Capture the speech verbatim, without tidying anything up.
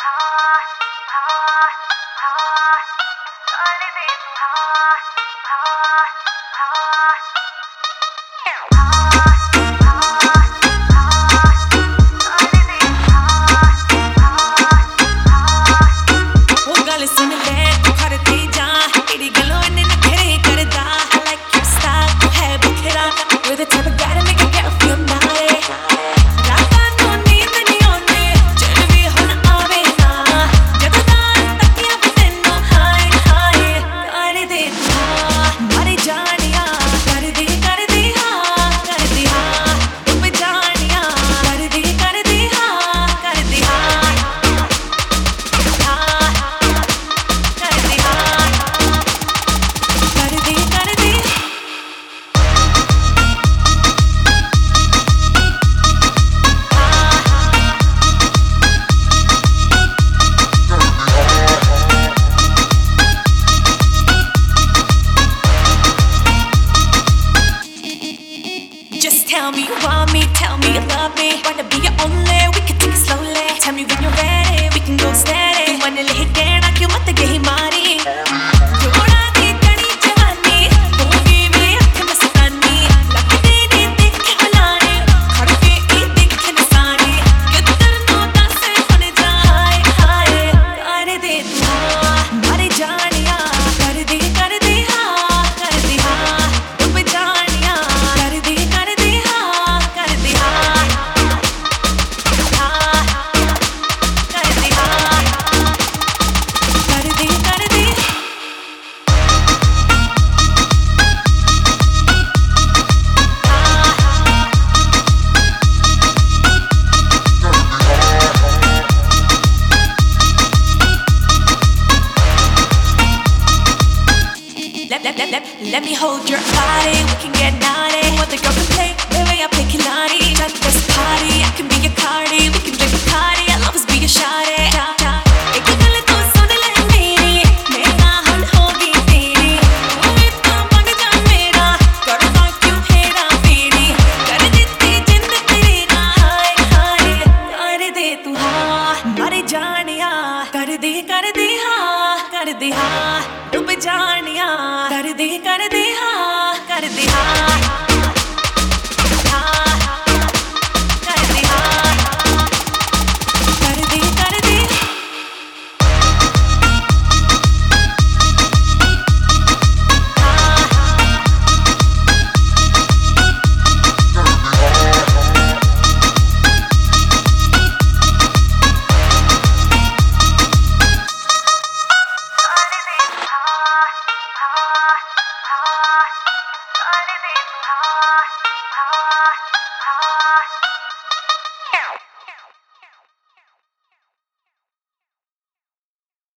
Tell me you want me, tell me you love me. Wanna be your only, we can take it slowly. Tell me when you're ready, we can go steady. Tu manne le कहना क्यों मत गई मारी. जोड़ा दी कड़ी जवानी, होगी मेरी आँखें मस्तानी. लगते ने देखे बुलाने, खड़के ही देखे निशाने. किधर नो दस बन जाए, हाय कर दे तू मारे जानिया. कर दे कर दे हाँ, कर दे हाँ. डूब जानिया, कर दे कर दे. Let, let, let, let, let me hold your body, we can get naughty. What the girl can play, baby, I play Kilani. Try to this party, I can be your Cardi. We can drink Bacardi, I'll always be your shawty. एक गल तो सुन ले मेरी, मेरा हल होगी तेरी. तू भी तो मंग जा मेरा, करना क्यों हेरा फेरी. कर देती जिंद तेरी ना, हाय हाय कर दे तू हाँ. मारे जानिया, कर दे कर दे हाँ, कर दे हाँ. डूब जानिया, कर दे कर दे हाँ, कर दे हाँ. कर दे हाँ, कर दे कर दे. Yeah.